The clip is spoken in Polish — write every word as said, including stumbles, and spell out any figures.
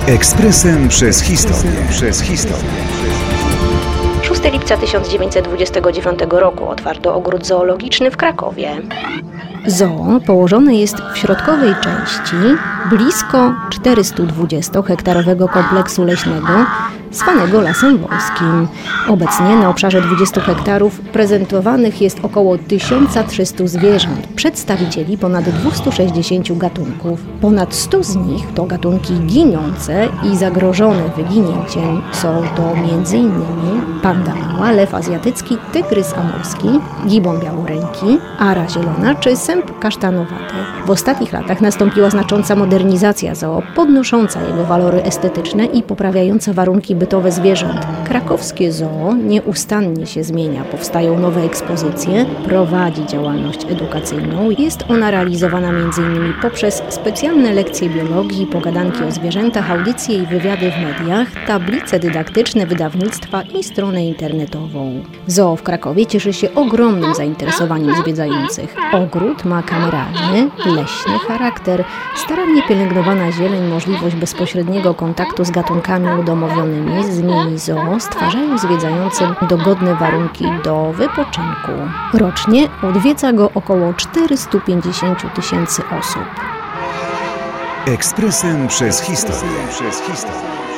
Ekspresem przez historię. Przez historię. szóstego lipca tysiąc dziewięćset dwudziestego dziewiątego roku otwarto ogród zoologiczny w Krakowie. Zoo położone jest w środkowej części blisko czterystudwudziestokahektarowego kompleksu leśnego zwanego Lasem Wolskim. Obecnie na obszarze dwudziestu hektarów prezentowanych jest około tysiąc trzysta zwierząt, przedstawicieli ponad dwieście sześćdziesiąt gatunków. Ponad sto z nich to gatunki ginące i zagrożone wyginięciem. Są to między innymi panda mała, lew azjatycki, tygrys amurski, gibon białoręki, ara zielona czy sęp kasztanowaty. W ostatnich latach nastąpiła znacząca modernizacja zoo, podnosząca jego walory estetyczne i poprawiająca warunki bytowe zwierząt. Krakowskie zoo nieustannie się zmienia, powstają nowe ekspozycje, prowadzi działalność edukacyjną. Jest ona realizowana między innymi poprzez specjalne lekcje biologii, pogadanki o zwierzętach, audycje i wywiady w mediach, tablice dydaktyczne, wydawnictwa i stronę internetową. Zoo w Krakowie cieszy się ogromnym zainteresowaniem zwiedzających. Ogród ma kameralny, leśny charakter, starannie pielęgnowana zieleń, możliwość bezpośredniego kontaktu z gatunkami udomowionymi z mini zoo stwarzają zwiedzającym dogodne warunki do wypoczynku. Rocznie odwiedza go około czterysta pięćdziesiąt tysięcy osób. Ekspresem przez historię. Przez historię.